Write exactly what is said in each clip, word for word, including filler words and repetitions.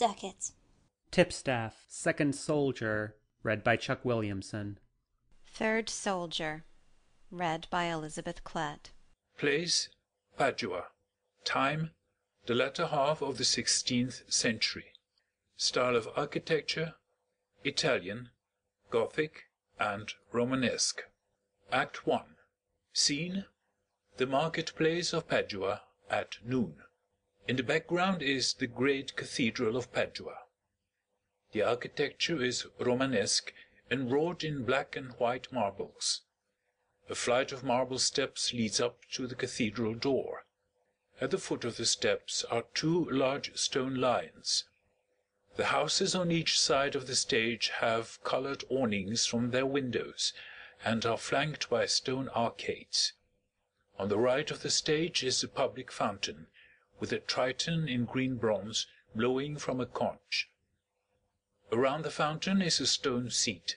Ducat. Tipstaff, Second Soldier, read by Chuck Williamson. Third Soldier, read by Elizabeth Klett. Place, Padua. Time, the latter half of the sixteenth century. Style of architecture, Italian, Gothic, and Romanesque. Act one. Scene, the marketplace of Padua at noon. In the background is the great cathedral of Padua. The architecture is Romanesque and wrought in black and white marbles. A flight of marble steps leads up to the cathedral door. At the foot of the steps are two large stone lions. The houses on each side of the stage have coloured awnings from their windows, and are flanked by stone arcades. On the right of the stage is a public fountain, with a Triton in green bronze blowing from a conch. Around the fountain is a stone seat.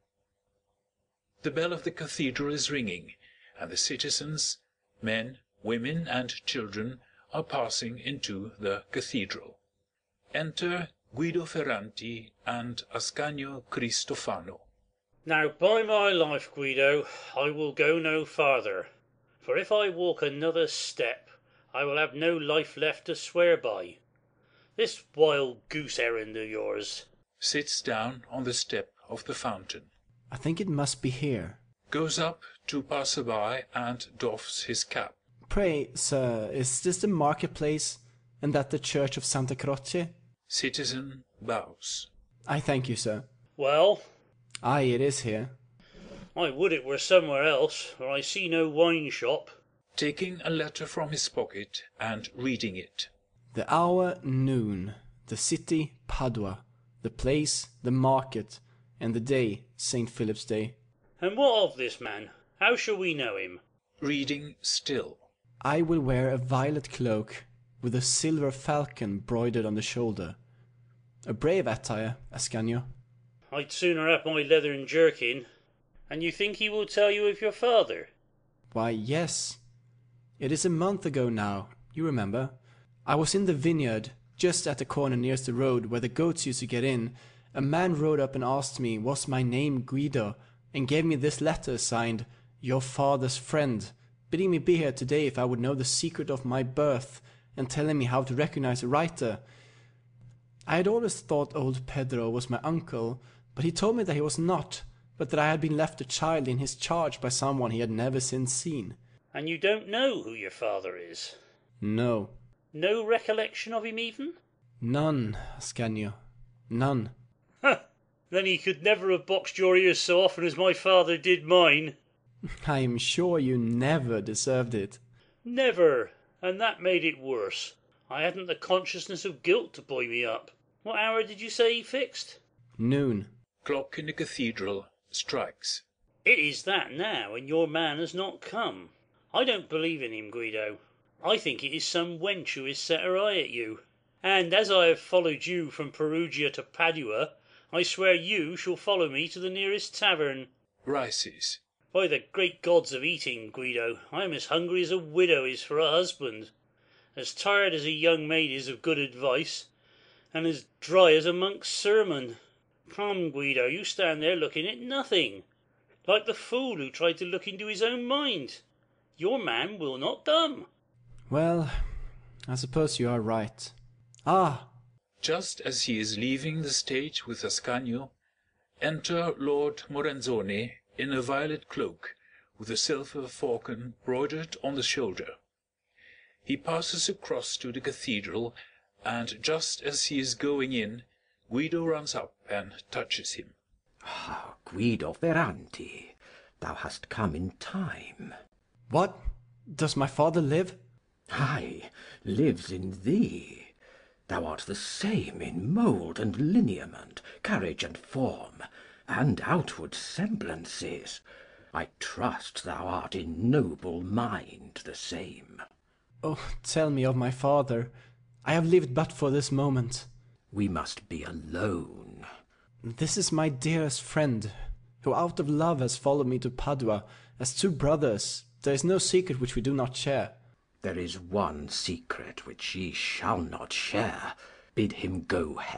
The bell of the cathedral is ringing, and the citizens, men, women, and children, are passing into the cathedral. Enter Guido Ferranti and Ascanio Cristofano. Now, by my life, Guido, I will go no farther, for if I walk another step, I will have no life left to swear by. This wild goose errand of yours. Sits down on the step of the fountain. I think it must be here. Goes up to passer-by and doffs his cap. Pray, sir, is this the marketplace, and that the church of Santa Croce? Citizen bows. I thank you, sir. Well? Aye, it is here. I would it were somewhere else, for I see no wine shop. Taking a letter from his pocket and reading it. The hour noon, the city Padua, the place the market, and the day Saint Philip's Day. And what of this man? How shall we know him? Reading still. I will wear a violet cloak, with a silver falcon broidered on the shoulder. A brave attire, Ascanio. I'd sooner have my leathern jerkin. And you think he will tell you of your father? Why, yes. It is a month ago now, you remember. I was in the vineyard, just at the corner nearest the road where the goats used to get in. A man rode up and asked me was my name Guido, and gave me this letter signed, Your father's friend, bidding me be here today if I would know the secret of my birth, and telling me how to recognize a writer. I had always thought old Pedro was my uncle, but he told me that he was not, but that I had been left a child in his charge by someone he had never since seen. And you don't know who your father is? No. No recollection of him even? None, Ascanio. None. Huh! Then he could never have boxed your ears so often as my father did mine. I am sure you never deserved it. Never, and that made it worse. I hadn't the consciousness of guilt to buoy me up. What hour did you say he fixed? Noon. Clock in the cathedral strikes. It is that now, and your man has not come. I don't believe in him, Guido. I think it is some wench who has set her eye at you. And as I have followed you from Perugia to Padua, I swear you shall follow me to the nearest tavern. Rises. By the great gods of eating, Guido, I am as hungry as a widow is for a husband, as tired as a young maid is of good advice, and as dry as a monk's sermon. Come, Guido, you stand there looking at nothing, like the fool who tried to look into his own mind. Your man will not dumb. Well, I suppose you are right. Ah! Just as he is leaving the stage with Ascanio, enter Lord Morenzone in a violet cloak, with a silver falcon broidered on the shoulder. He passes across to the cathedral, and just as he is going in, Guido runs up and touches him. Ah, Guido Ferranti, thou hast come in time. What? Does my father live? Aye, lives in thee. Thou art the same in mould and lineament, carriage and form, and outward semblances. I trust thou art in noble mind the same. Oh, tell me of my father. I have lived but for this moment. We must be alone. This is my dearest friend, who out of love has followed me to Padua. As two brothers, there is no secret which we do not share. There is one secret which ye shall not share. Bid him go hence.